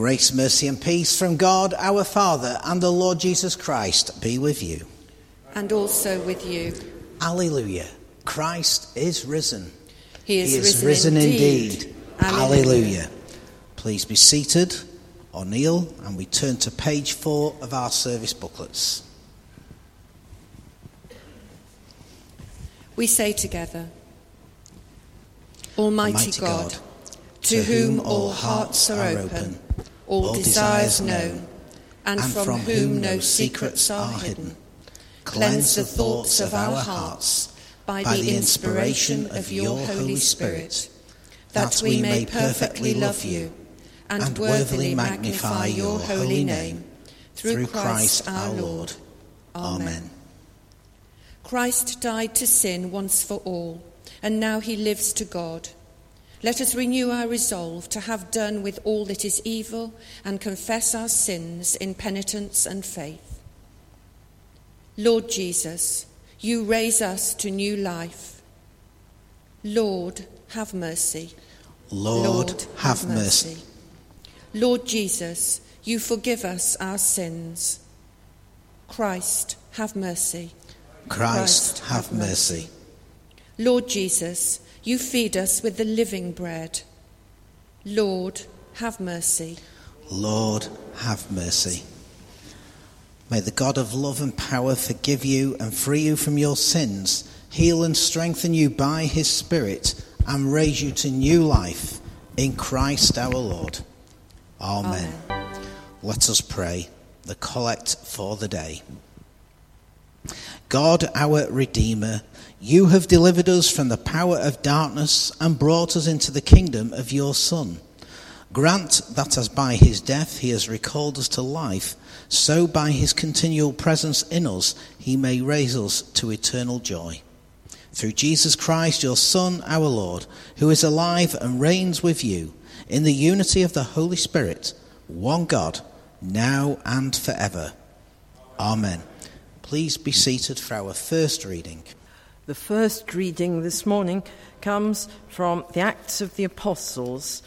Grace, mercy and peace from God our Father and the Lord Jesus Christ be with you. And also with you. Alleluia. Christ is risen. He is risen indeed. Alleluia. Please be seated or kneel, and we turn to page 4 of our service booklets. We say together, Almighty God, to whom all hearts are open, all desires known, and from whom no secrets are hidden, cleanse the thoughts of our hearts by the inspiration of your Holy Spirit, that we may perfectly love you and worthily magnify your holy name, through Christ our Lord. Amen. Christ died to sin once for all, and now he lives to God. Let us renew our resolve to have done with all that is evil and confess our sins in penitence and faith. Lord Jesus, you raise us to new life. Lord, have mercy. Lord, have mercy. Lord Jesus, you forgive us our sins. Christ, have mercy. Christ, have mercy. Lord Jesus, you feed us with the living bread. Lord, have mercy. Lord, have mercy. May the God of love and power forgive you and free you from your sins, heal and strengthen you by his Spirit, and raise you to new life in Christ our Lord. Amen. Let us pray the collect for the day. God, our Redeemer, you have delivered us from the power of darkness and brought us into the kingdom of your Son. Grant that as by his death he has recalled us to life, so by his continual presence in us he may raise us to eternal joy. Through Jesus Christ, your Son, our Lord, who is alive and reigns with you, in the unity of the Holy Spirit, one God, now and forever. Amen. Please be seated for our first reading. The first reading this morning comes from the Acts of the Apostles.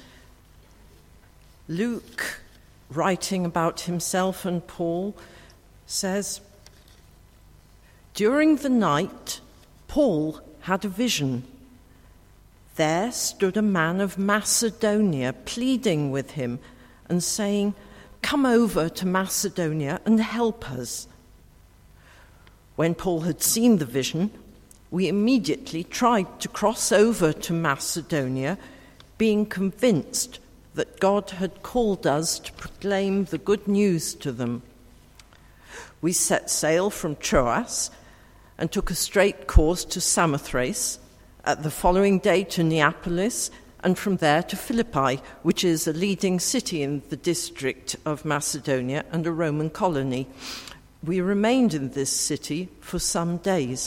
Luke, writing about himself and Paul, says, "During the night, Paul had a vision. There stood a man of Macedonia pleading with him and saying, 'Come over to Macedonia and help us.' When Paul had seen the vision, we immediately tried to cross over to Macedonia, being convinced that God had called us to proclaim the good news to them. We set sail from Troas and took a straight course to Samothrace, at the following day to Neapolis, and from there to Philippi, which is a leading city in the district of Macedonia and a Roman colony. We remained in this city for some days.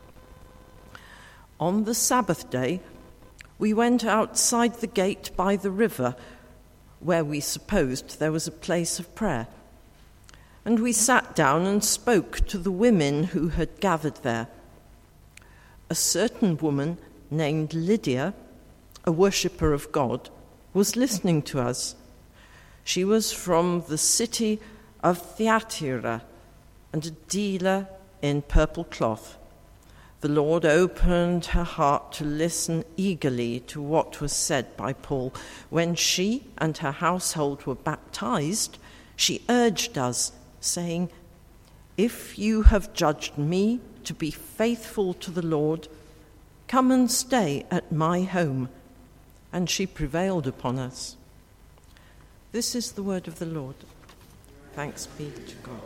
On the Sabbath day, we went outside the gate by the river, where we supposed there was a place of prayer. And we sat down and spoke to the women who had gathered there. A certain woman named Lydia, a worshipper of God, was listening to us. She was from the city of Thyatira and a dealer in purple cloth. The Lord opened her heart to listen eagerly to what was said by Paul. When she and her household were baptized, she urged us, saying, 'If you have judged me to be faithful to the Lord, come and stay at my home.' And she prevailed upon us." This is the word of the Lord. Thanks be to God.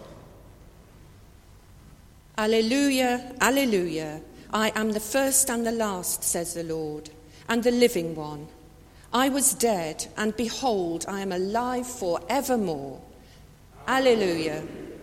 Alleluia, alleluia. I am the first and the last, says the Lord, and the living one. I was dead, and behold, I am alive forevermore. Alleluia.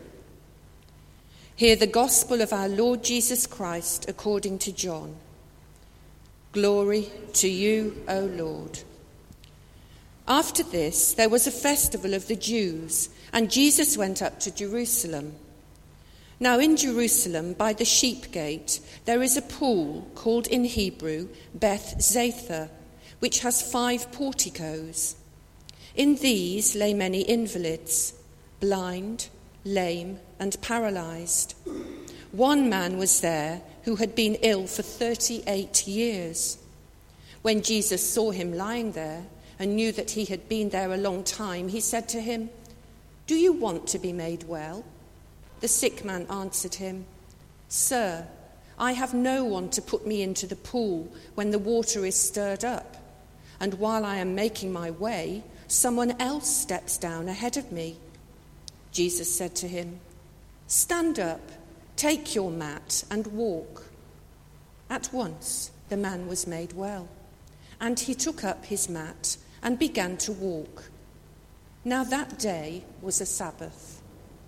Hear the gospel of our Lord Jesus Christ according to John. Glory to you, O Lord. After this, there was a festival of the Jews, and Jesus went up to Jerusalem. Now in Jerusalem, by the sheep gate, there is a pool called in Hebrew Beth Zatha, which has 5 porticos. In these lay many invalids, blind, lame, and paralysed. One man was there who had been ill for 38 years. When Jesus saw him lying there and knew that he had been there a long time, he said to him, "Do you want to be made well?" The sick man answered him, "Sir, I have no one to put me into the pool when the water is stirred up, and while I am making my way, someone else steps down ahead of me." Jesus said to him, "Stand up, take your mat and walk." At once the man was made well, and he took up his mat and began to walk. Now that day was a Sabbath.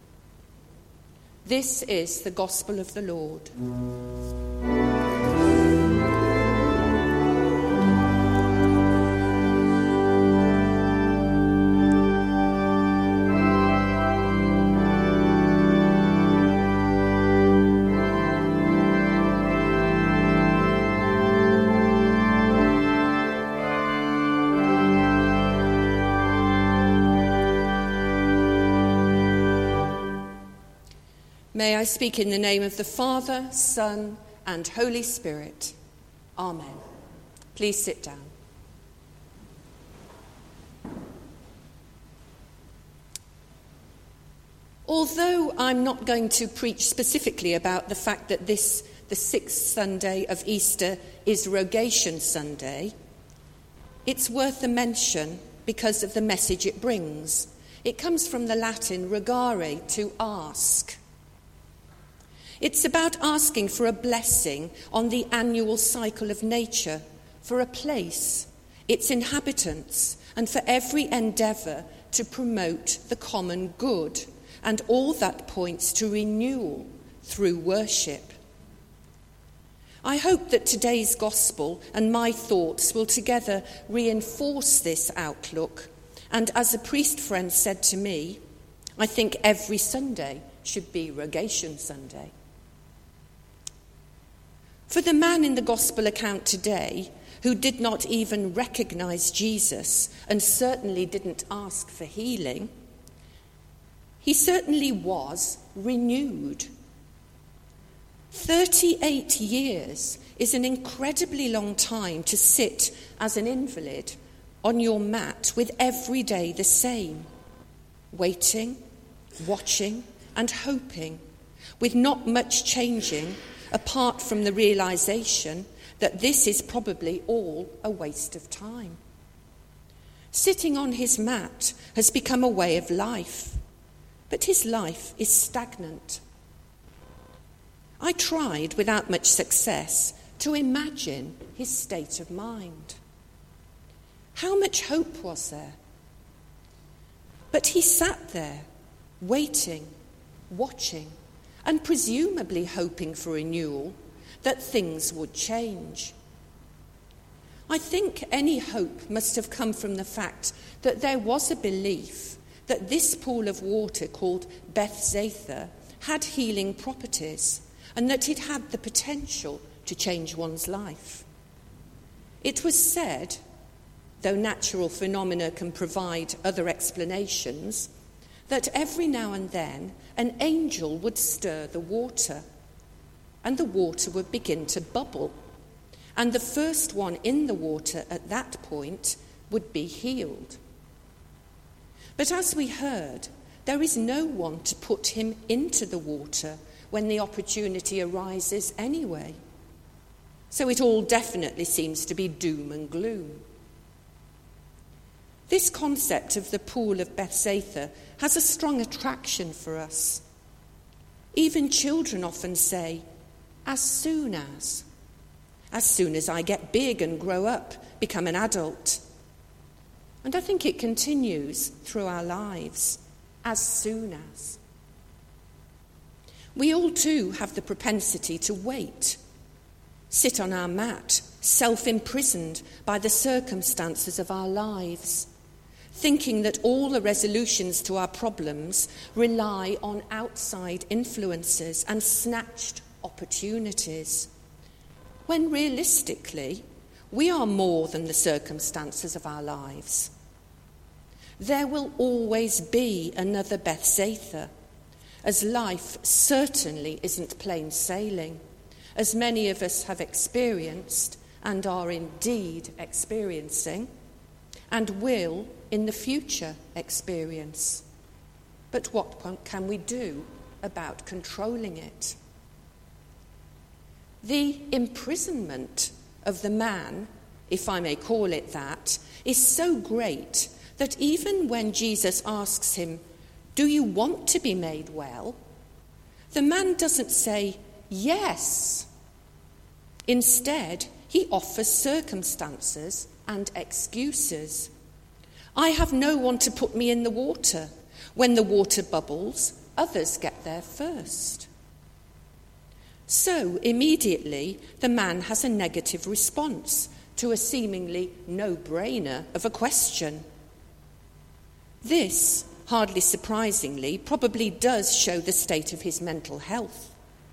This is the gospel of the Lord. May I speak in the name of the Father, Son, and Holy Spirit. Amen. Please sit down. Although I'm not going to preach specifically about the fact that the 6th Sunday of Easter is Rogation Sunday, it's worth a mention because of the message it brings. It comes from the Latin rogare, to ask. It's about asking for a blessing on the annual cycle of nature, for a place, its inhabitants, and for every endeavour to promote the common good, and all that points to renewal through worship. I hope that today's gospel and my thoughts will together reinforce this outlook, and as a priest friend said to me, I think every Sunday should be Rogation Sunday. For the man in the gospel account today, who did not even recognise Jesus and certainly didn't ask for healing, he certainly was renewed. 38 years is an incredibly long time to sit as an invalid on your mat with every day the same, waiting, watching, and hoping, with not much changing apart from the realisation that this is probably all a waste of time. Sitting on his mat has become a way of life, but his life is stagnant. I tried, without much success, to imagine his state of mind. How much hope was there? But he sat there, waiting, watching, and presumably hoping for renewal, that things would change. I think any hope must have come from the fact that there was a belief that this pool of water called Bethzatha had healing properties and that it had the potential to change one's life. It was said, though natural phenomena can provide other explanations, that every now and then an angel would stir the water, and the water would begin to bubble, and the first one in the water at that point would be healed. But as we heard, there is no one to put him into the water when the opportunity arises anyway. So it all definitely seems to be doom and gloom. This concept of the pool of Bethzatha has a strong attraction for us. Even children often say, as soon as I get big and grow up, become an adult. And I think it continues through our lives, as soon as. We all too have the propensity to wait, sit on our mat, self-imprisoned by the circumstances of our lives, thinking that all the resolutions to our problems rely on outside influences and snatched opportunities, when realistically we are more than the circumstances of our lives. There will always be another Bethsaida, as life certainly isn't plain sailing, as many of us have experienced and are indeed experiencing, and will in the future experience. But what can we do about controlling it? The imprisonment of the man, if I may call it that, is so great that even when Jesus asks him, "Do you want to be made well?" the man doesn't say, "Yes." Instead, he offers circumstances and excuses. "I have no one to put me in the water. When the water bubbles, others get there first." So immediately the man has a negative response to a seemingly no-brainer of a question. This, hardly surprisingly, probably does show the state of his mental health.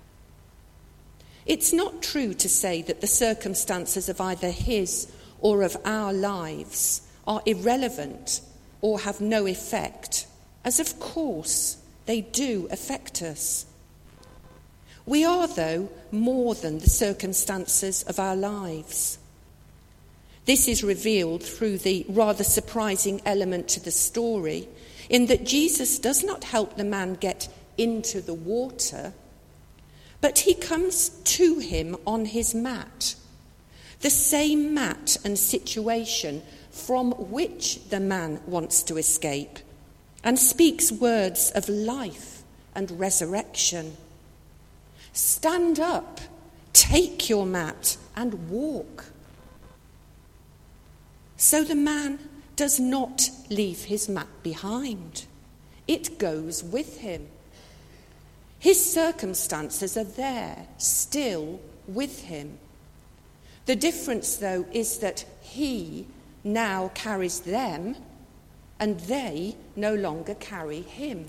It's not true to say that the circumstances of either his or of our lives are irrelevant or have no effect, as of course they do affect us. We are, though, more than the circumstances of our lives. This is revealed through the rather surprising element to the story, in that Jesus does not help the man get into the water, but he comes to him on his mat, the same mat and situation from which the man wants to escape, and speaks words of life and resurrection. "Stand up, take your mat, and walk." So the man does not leave his mat behind. It goes with him. His circumstances are there, still with him. The difference, though, is that he now carries them, and they no longer carry him.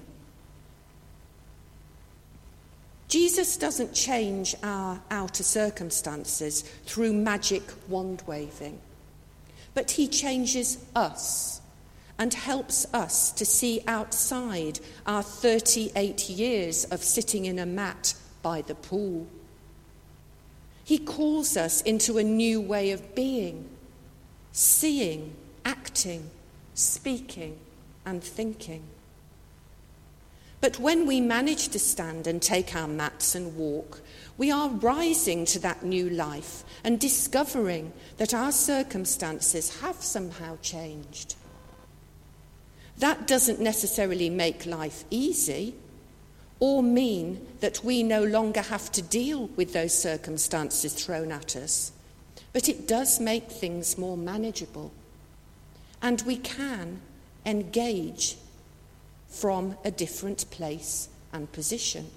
Jesus doesn't change our outer circumstances through magic wand-waving, but he changes us and helps us to see outside our 38 years of sitting in a mat by the pool. He calls us into a new way of being, seeing, acting, speaking, and thinking. But when we manage to stand and take our mats and walk, we are rising to that new life and discovering that our circumstances have somehow changed. That doesn't necessarily make life easy or mean that we no longer have to deal with those circumstances thrown at us, but it does make things more manageable, and we can engage from a different place and position.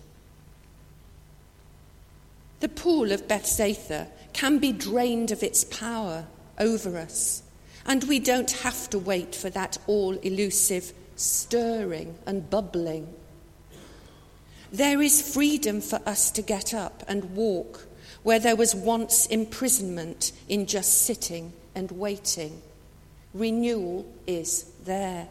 The pool of Bethsaida can be drained of its power over us, and we don't have to wait for that all-elusive stirring and bubbling. There is freedom for us to get up and walk where there was once imprisonment in just sitting and waiting. Renewal is there.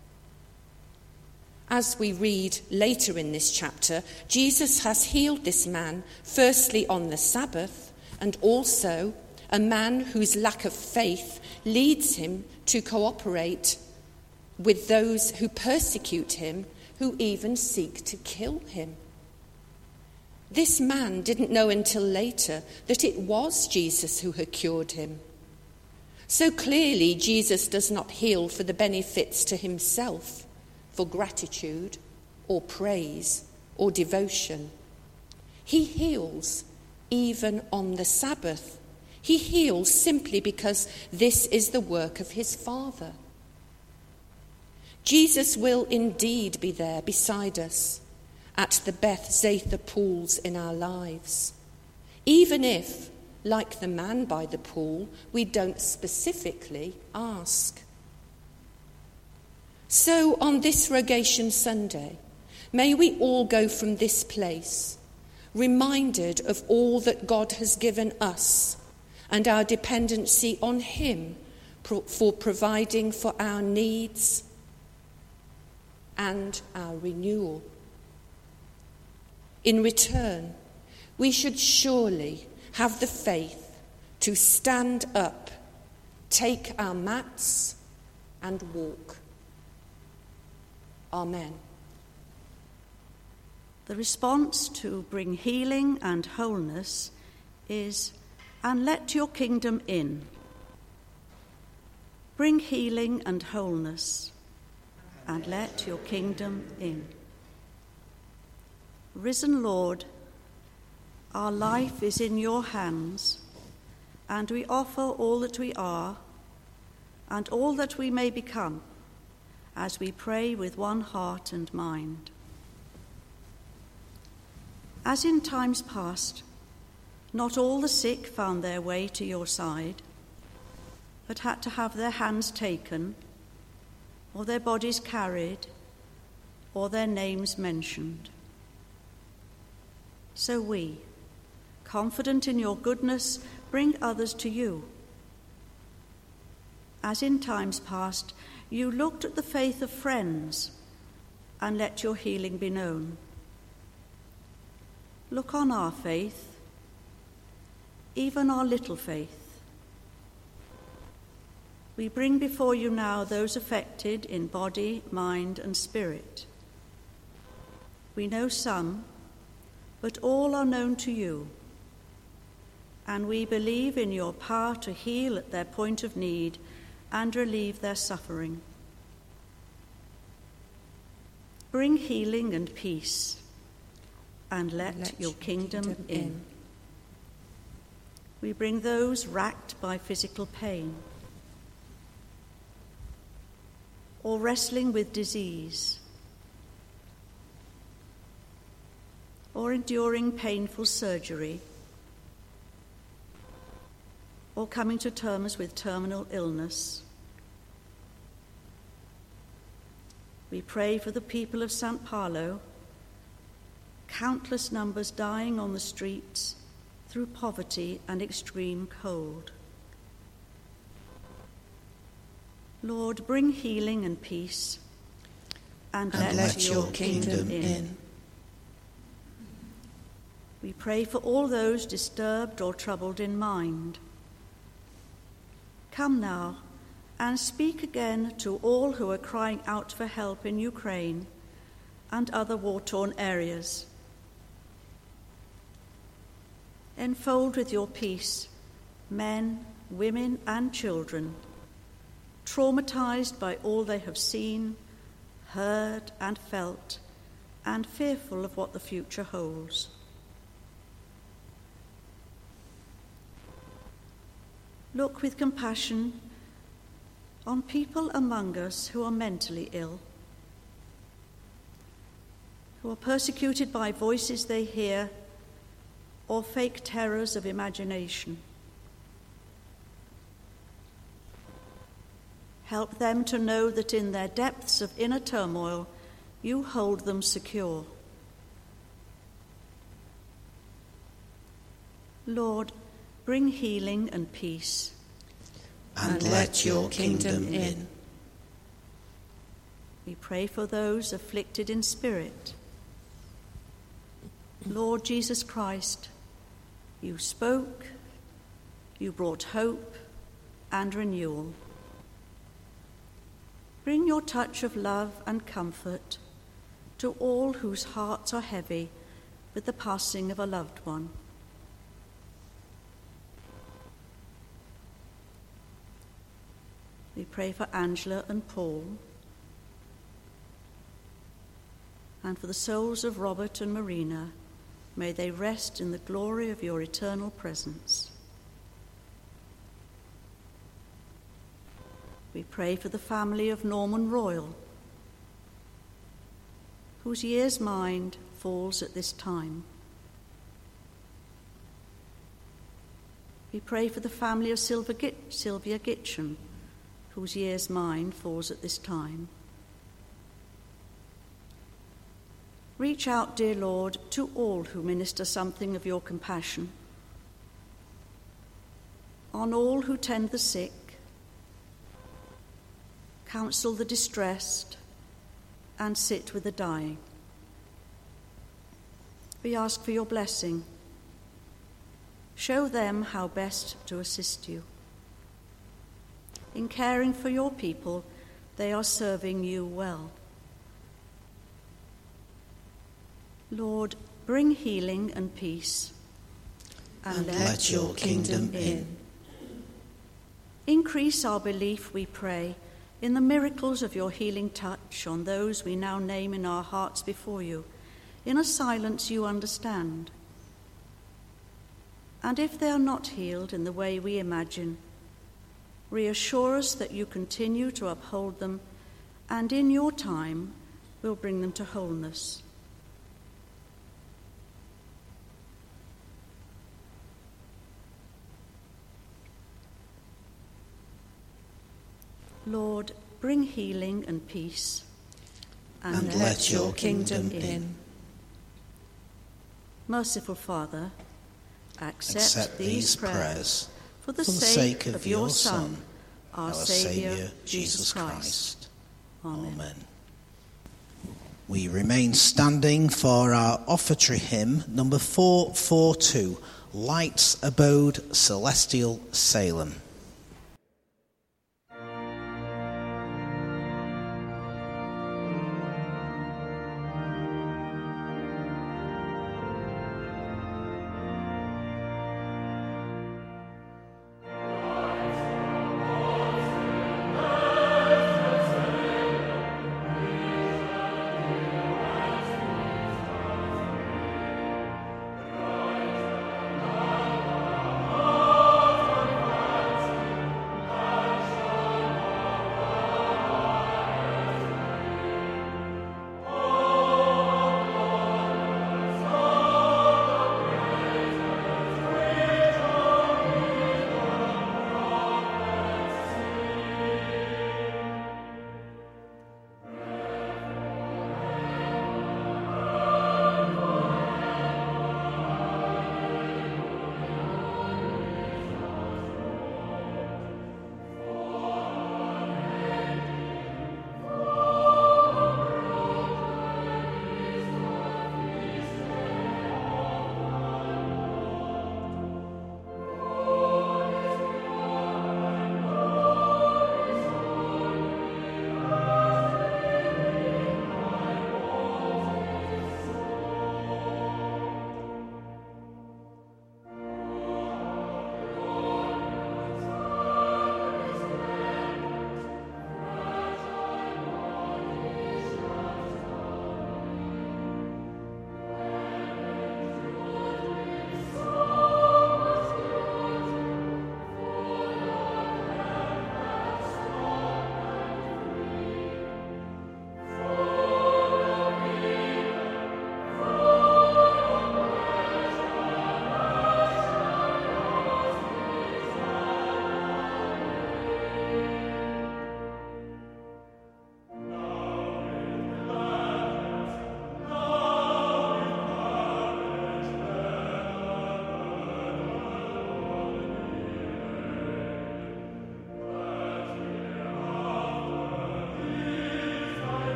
As we read later in this chapter, Jesus has healed this man, firstly on the Sabbath, and also a man whose lack of faith leads him to cooperate with those who persecute him, who even seek to kill him. This man didn't know until later that it was Jesus who had cured him. So clearly, Jesus does not heal for the benefits to himself, for gratitude or praise or devotion. He heals even on the Sabbath. He heals simply because this is the work of his Father. Jesus will indeed be there beside us at the Bethsaida pools in our lives, even if, like the man by the pool, we don't specifically ask. So on this Rogation Sunday, may we all go from this place, reminded of all that God has given us and our dependency on him for providing for our needs, and our renewal. In return, we should surely have the faith to stand up, take our mats, and walk. Amen. The response to bring healing and wholeness is, and let your kingdom in. Bring healing and wholeness, and let your kingdom in. Risen Lord, our life is in your hands, and we offer all that we are and all that we may become as we pray with one heart and mind. As in times past, not all the sick found their way to your side, but had to have their hands taken, or their bodies carried, or their names mentioned. So we, confident in your goodness, bring others to you. As in times past, you looked at the faith of friends and let your healing be known. Look on our faith, even our little faith. We bring before you now those affected in body, mind, and spirit. We know some, but all are known to you, and we believe in your power to heal at their point of need and relieve their suffering. Bring healing and peace, and let your kingdom in. We bring those racked by physical pain, or wrestling with disease, or enduring painful surgery, or coming to terms with terminal illness. We pray for the people of St. Paolo, countless numbers dying on the streets through poverty and extreme cold. Lord, bring healing and peace, and let your kingdom in. We pray for all those disturbed or troubled in mind. Come now and speak again to all who are crying out for help in Ukraine and other war-torn areas. Enfold with your peace men, women, and children, traumatized by all they have seen, heard, and felt, and fearful of what the future holds. Look with compassion on people among us who are mentally ill, who are persecuted by voices they hear or fake terrors of imagination. Help them to know that in their depths of inner turmoil, you hold them secure. Lord, bring healing and peace, and let your kingdom in. We pray for those afflicted in spirit. Lord Jesus Christ, you spoke, you brought hope and renewal. Bring your touch of love and comfort to all whose hearts are heavy with the passing of a loved one. We pray for Angela and Paul, and for the souls of Robert and Marina. May they rest in the glory of your eternal presence. We pray for the family of Norman Royal, whose year's mind falls at this time. We pray for the family of Sylvia Gitcham, whose year's mind falls at this time. Reach out, dear Lord, to all who minister something of your compassion, on all who tend the sick, counsel the distressed, and sit with the dying. We ask for your blessing. Show them how best to assist you. In caring for your people, they are serving you well. Lord, bring healing and peace, and let your kingdom in. Increase our belief, we pray, in the miracles of your healing touch on those we now name in our hearts before you, in a silence you understand. And if they are not healed in the way we imagine, reassure us that you continue to uphold them, and in your time will bring them to wholeness. Lord, bring healing and peace, and let your kingdom in. Merciful Father, accept these prayers for the sake of your Son, our Saviour, Jesus Christ. Amen. We remain standing for our offertory hymn, number 442, Light's Abode, Celestial Salem.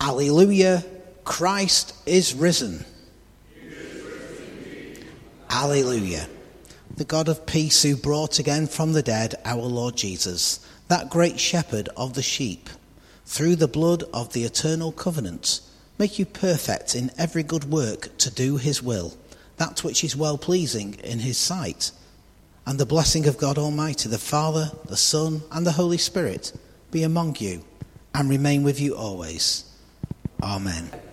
Alleluia, Christ is risen. Alleluia. The God of peace who brought again from the dead our Lord Jesus, that great shepherd of the sheep, through the blood of the eternal covenant, make you perfect in every good work to do his will, that which is well-pleasing in his sight. And the blessing of God Almighty, the Father, the Son, and the Holy Spirit be among you and remain with you always. Amen.